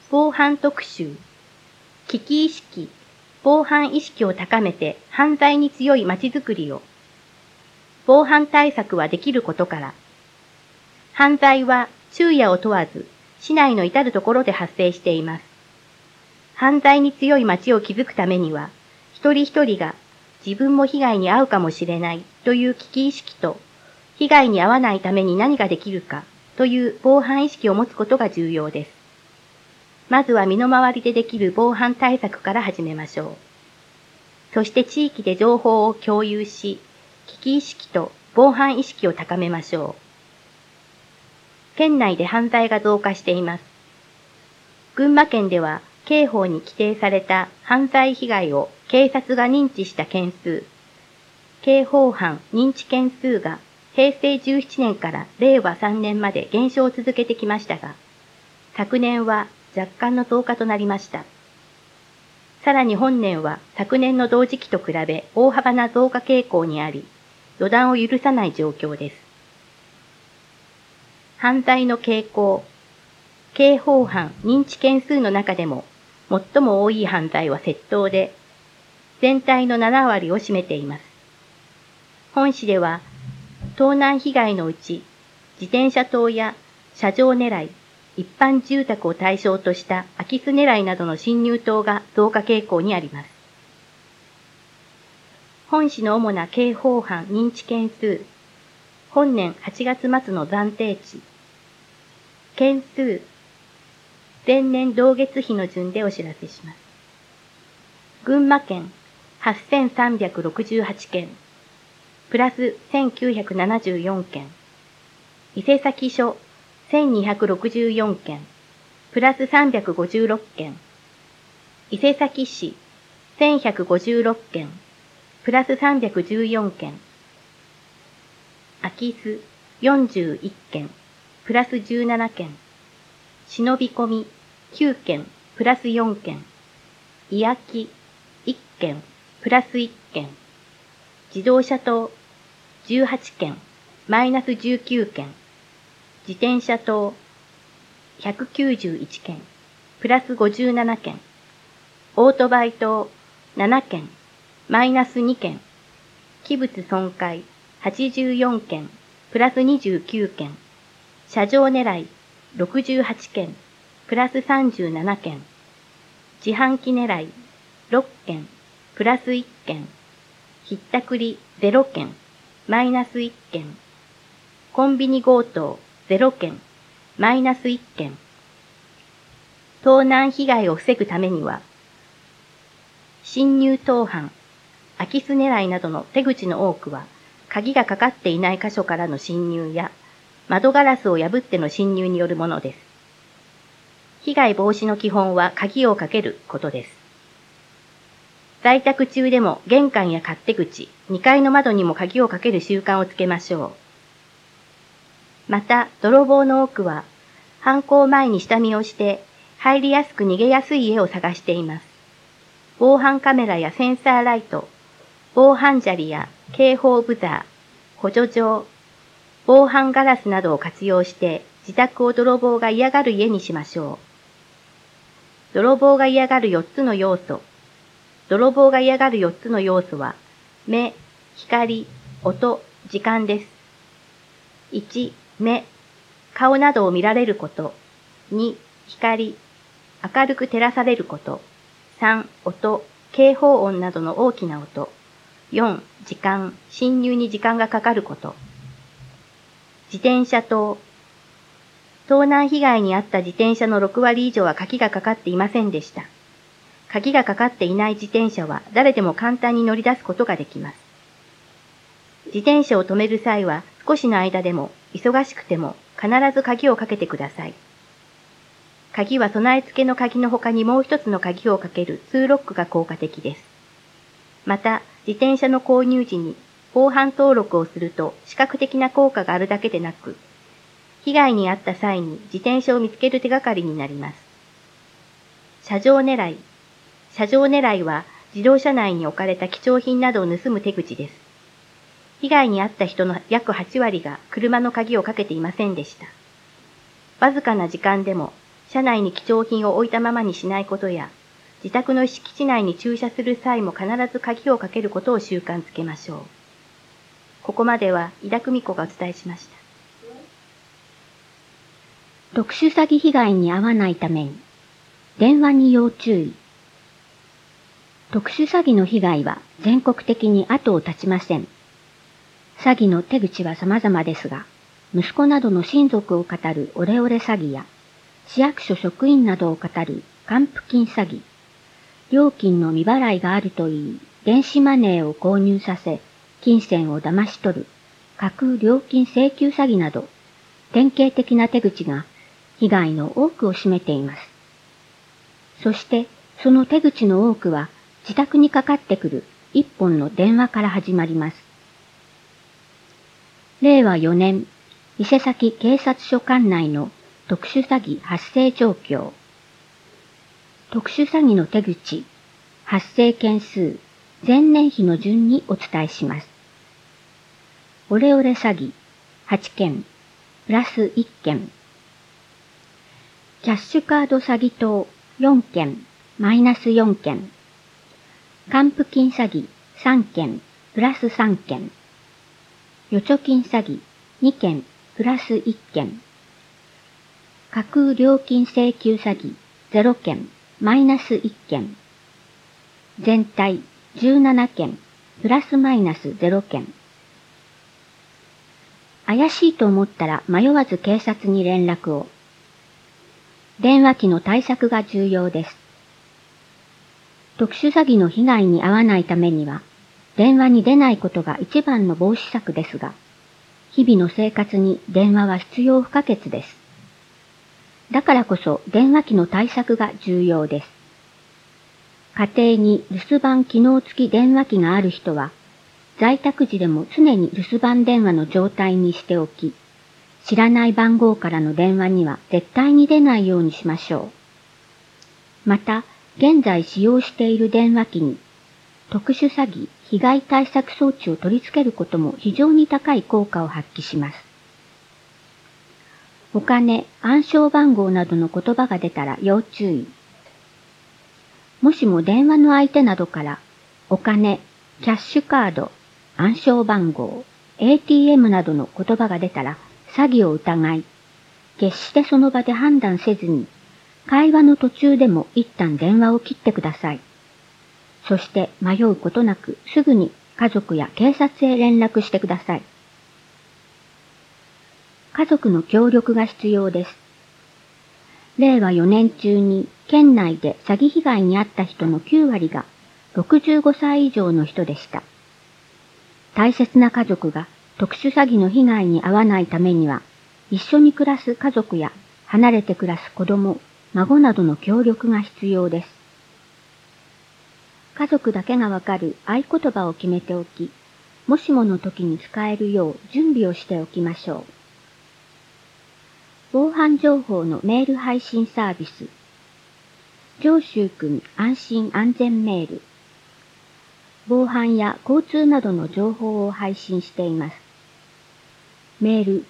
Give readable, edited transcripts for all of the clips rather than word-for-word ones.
防犯特集。危機意識、防犯意識を高めて犯罪に強い街づくりを。防犯対策はできることから。犯罪は昼夜を問わず、市内の至るところで発生しています。犯罪に強い街を築くためには、一人一人が自分も被害に遭うかもしれないという危機意識と、被害に遭わないために何ができるかという防犯意識を持つことが重要です。まずは身の回りでできる防犯対策から始めましょう。そして地域で情報を共有し、危機意識と防犯意識を高めましょう。県内で犯罪が増加しています。群馬県では刑法に規定された犯罪被害を警察が認知した件数、刑法犯認知件数が平成17年から令和3年まで減少を続けてきましたが、昨年は若干の増加となりました。さらに本年は昨年の同時期と比べ大幅な増加傾向にあり、予断を許さない状況です。犯罪の傾向。刑法犯認知件数の中でも最も多い犯罪は窃盗で、全体の7割を占めています。本市では、盗難被害のうち、自転車盗や車上狙い、一般住宅を対象とした空き巣狙いなどの侵入盗が増加傾向にあります。本市の主な刑法犯認知件数、本年8月末の暫定値、件数、前年同月比の順でお知らせします。群馬県8368件、プラス1974件、伊勢崎署1264件、プラス356件、伊勢崎市1156件、プラス314件、空き巣41件、プラス17件、忍び込み9件、プラス4件、居空き1件、プラス1件、自動車盗18件、マイナス19件、自転車盗191件、プラス57件、オートバイ盗7件、マイナス2件、器物損壊84件、プラス29件、車上狙い68件、プラス37件、自販機狙い6件、プラス1件、ひったくり0件、マイナス1件、コンビニ強盗0件、マイナス1件。盗難被害を防ぐためには、侵入盗犯、空き巣狙いなどの手口の多くは、鍵がかかっていない箇所からの侵入や、窓ガラスを破っての侵入によるものです。被害防止の基本は鍵をかけることです。在宅中でも玄関や勝手口、2階の窓にも鍵をかける習慣をつけましょう。また、泥棒の多くは、犯行前に下見をして、入りやすく逃げやすい家を探しています。防犯カメラやセンサーライト、防犯砂利や警報ブザー、補助錠、防犯ガラスなどを活用して、自宅を泥棒が嫌がる家にしましょう。泥棒が嫌がる4つの要素。泥棒が嫌がる4つの要素は、目、光、音、時間です。1、目、顔などを見られること。2、光、明るく照らされること。3、音、警報音などの大きな音。4、時間、侵入に時間がかかること。自転車盗。盗難被害に遭った自転車の6割以上は鍵がかかっていませんでした。鍵がかかっていない自転車は誰でも簡単に乗り出すことができます。自転車を止める際は少しの間でも忙しくても必ず鍵をかけてください。鍵は備え付けの鍵の他にもう一つの鍵をかけるツーロックが効果的です。また、自転車の購入時に防犯登録をすると視覚的な効果があるだけでなく、被害に遭った際に自転車を見つける手がかりになります。車上狙い。車上狙いは自動車内に置かれた貴重品などを盗む手口です。被害に遭った人の約8割が車の鍵をかけていませんでした。わずかな時間でも車内に貴重品を置いたままにしないことや、自宅の敷地内に駐車する際も必ず鍵をかけることを習慣づけましょう。ここまでは井田久美子がお伝えしました。 特殊詐欺被害に遭わないために、電話に要注意。特殊詐欺の被害は全国的に後を絶ちません。詐欺の手口は様々ですが、息子などの親族を語るオレオレ詐欺や、市役所職員などを語る還付金詐欺、料金の未払いがあるといい、電子マネーを購入させ、金銭を騙し取る架空料金請求詐欺など、典型的な手口が被害の多くを占めています。そして、その手口の多くは、自宅にかかってくる一本の電話から始まります。令和4年、伊勢崎警察署管内の特殊詐欺発生状況。特殊詐欺の手口、発生件数、前年比の順にお伝えします。オレオレ詐欺、8件、プラス1件。キャッシュカード詐欺等、4件、マイナス4件。還付金詐欺、3件、プラス3件。預貯金詐欺、2件、プラス1件。架空料金請求詐欺、0件、マイナス1件。全体、17件、プラスマイナス0件。怪しいと思ったら迷わず警察に連絡を。電話機の対策が重要です。特殊詐欺の被害に遭わないためには、電話に出ないことが一番の防止策ですが、日々の生活に電話は必要不可欠です。だからこそ電話機の対策が重要です。家庭に留守番機能付き電話機がある人は、在宅時でも常に留守番電話の状態にしておき、知らない番号からの電話には絶対に出ないようにしましょう。また、現在使用している電話機に、特殊詐欺被害対策装置を取り付けることも非常に高い効果を発揮します。お金、暗証番号などの言葉が出たら要注意。もしも電話の相手などから、お金、キャッシュカード、暗証番号、ATM などの言葉が出たら詐欺を疑い、決してその場で判断せずに、会話の途中でも一旦電話を切ってください。そして迷うことなくすぐに家族や警察へ連絡してください。家族の協力が必要です。令和4年中に県内で詐欺被害に遭った人の9割が65歳以上の人でした。大切な家族が特殊詐欺の被害に遭わないためには、一緒に暮らす家族や離れて暮らす子供、孫などの協力が必要です。家族だけがわかる合言葉を決めておき、もしもの時に使えるよう準備をしておきましょう。防犯情報のメール配信サービス。上州くん安心安全メール。防犯や交通などの情報を配信しています。メール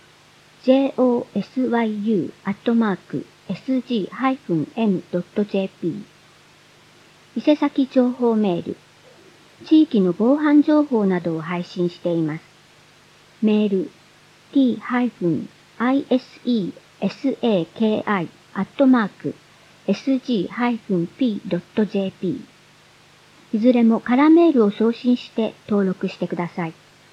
josyu@sg-m.jp 伊勢崎情報メール。地域の防犯情報などを配信しています。メール t-isaki@sg-p.jp いずれもカラーメールを送信して登録してください。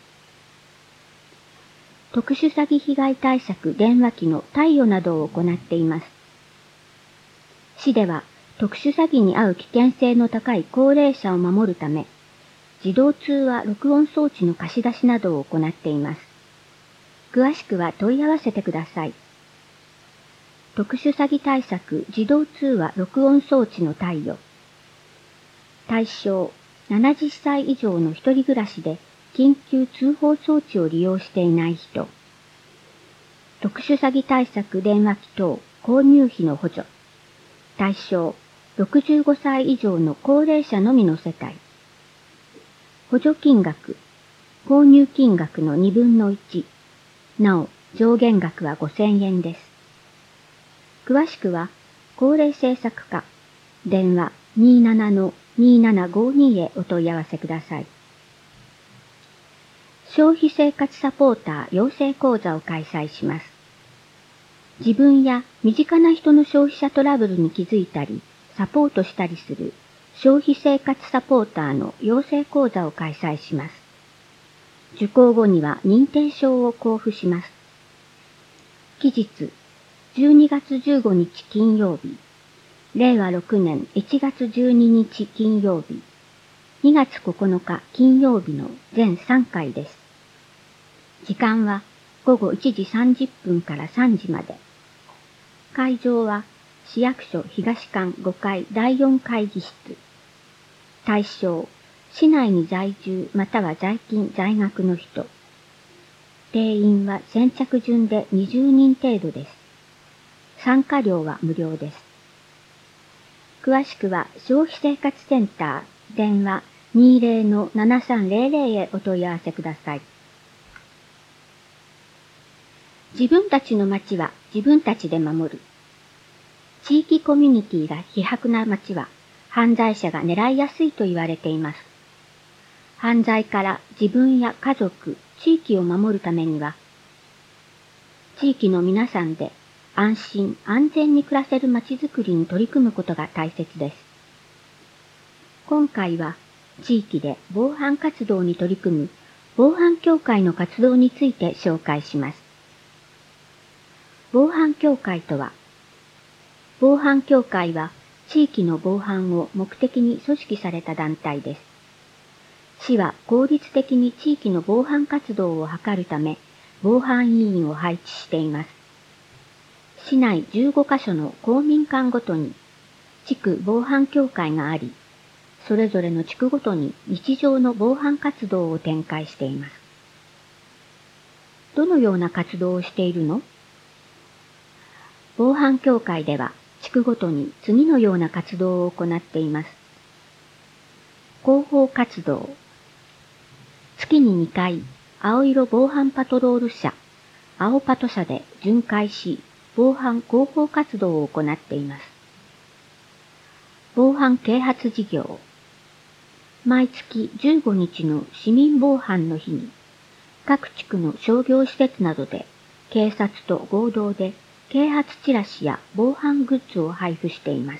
特殊詐欺被害対策電話機の貸与などを行っています。市では特殊詐欺に遭う危険性の高い高齢者を守るため、自動通話録音装置の貸し出しなどを行っています。詳しくは問い合わせてください。特殊詐欺対策自動通話録音装置の貸与。対象、70歳以上の一人暮らしで緊急通報装置を利用していない人。特殊詐欺対策電話機等購入費の補助。対象、65歳以上の高齢者のみの世帯。補助金額、購入金額の2分の1。なお、上限額は5000円です。詳しくは、 高齢政策課、電話 27-2752 へお問い合わせください。消費生活サポーター養成講座を開催します。自分や身近な人の消費者トラブルに気づいたり、サポートしたりする消費生活サポーターの養成講座を開催します。受講後には認定証を交付します。期日、12月15日金曜日、令和6年1月12日金曜日、2月9日金曜日の全3回です。時間は午後1時30分から3時まで。会場は市役所東館5階第4会議室。対象、市内に在住または在勤在学の人。定員は先着順で20人程度です。参加料は無料です。詳しくは消費生活センター電話 20-7300 へお問い合わせください。自分たちの町は自分たちで守る。地域コミュニティが希薄な町は犯罪者が狙いやすいと言われています。犯罪から自分や家族、地域を守るためには、地域の皆さんで安心安全に暮らせる町づくりに取り組むことが大切です。今回は地域で防犯活動に取り組む防犯協会の活動について紹介します。防犯協会とは、防犯協会は地域の防犯を目的に組織された団体です。市は効率的に地域の防犯活動を図るため、防犯委員を配置しています。市内15カ所の公民館ごとに地区防犯協会があり、それぞれの地区ごとに日常の防犯活動を展開しています。どのような活動をしているの？防犯協会では地区ごとに次のような活動を行っています。広報活動。月に2回、青色防犯パトロール車、青パト車で巡回し、防犯広報活動を行っています。防犯啓発事業。毎月15日の市民防犯の日に、各地区の商業施設などで警察と合同で啓発チラシや防犯グッズを配布しています。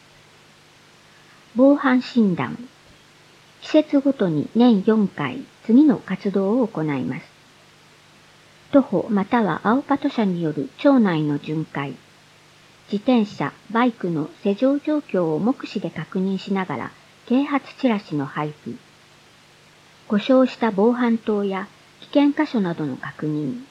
防犯診断。季節ごとに年4回次の活動を行います。徒歩または青パト車による町内の巡回。自転車、バイクの施錠状況を目視で確認しながら啓発チラシの配布。故障した防犯灯や危険箇所などの確認。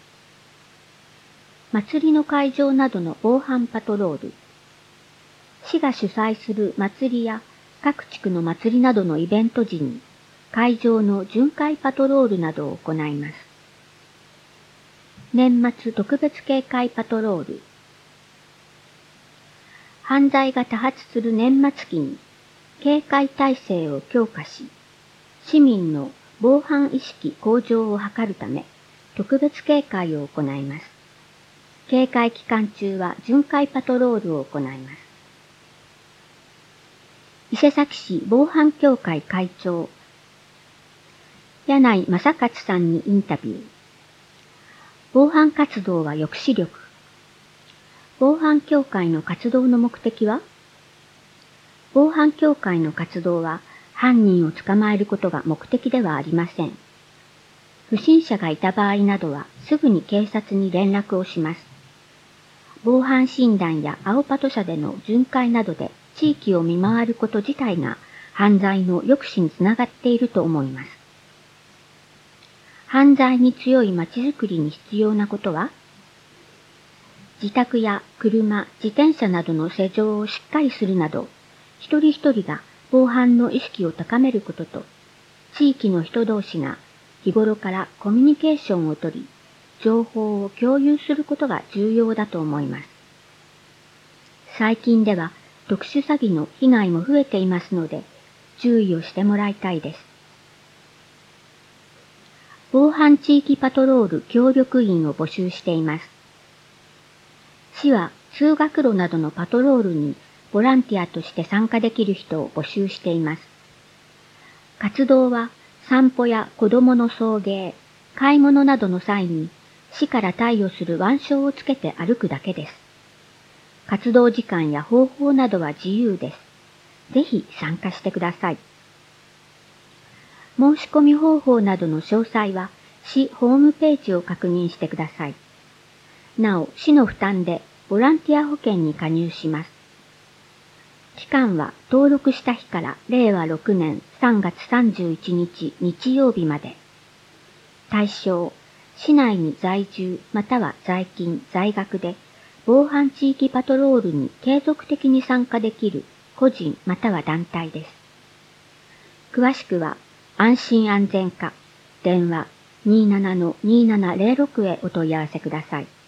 祭りの会場などの防犯パトロール。市が主催する祭りや各地区の祭りなどのイベント時に会場の巡回パトロールなどを行います。年末特別警戒パトロール。犯罪が多発する年末期に警戒体制を強化し、市民の防犯意識向上を図るため特別警戒を行います。警戒期間中は巡回パトロールを行います。伊勢崎市防犯協会会長、柳井正勝さんにインタビュー。防犯活動は抑止力。防犯協会の活動の目的は？防犯協会の活動は犯人を捕まえることが目的ではありません。不審者がいた場合などはすぐに警察に連絡をします。防犯診断や青パト車での巡回などで地域を見回ること自体が犯罪の抑止につながっていると思います。犯罪に強い街づくりに必要なことは、自宅や車、自転車などの施錠をしっかりするなど、一人一人が防犯の意識を高めることと、地域の人同士が日頃からコミュニケーションをとり、情報を共有することが重要だと思います。最近では特殊詐欺の被害も増えていますので、注意をしてもらいたいです。防犯地域パトロール協力員を募集しています。市は通学路などのパトロールにボランティアとして参加できる人を募集しています。活動は散歩や子供の送迎、買い物などの際に市から貸与する腕章をつけて歩くだけです。活動時間や方法などは自由です。ぜひ参加してください。申し込み方法などの詳細は市ホームページを確認してください。なお、市の負担でボランティア保険に加入します。期間は登録した日から令和6年3月31日日曜日まで。対象、市内に在住または在勤・在学で防犯地域パトロールに継続的に参加できる個人または団体です。詳しくは安心安全課電話 27-2706 へお問い合わせください。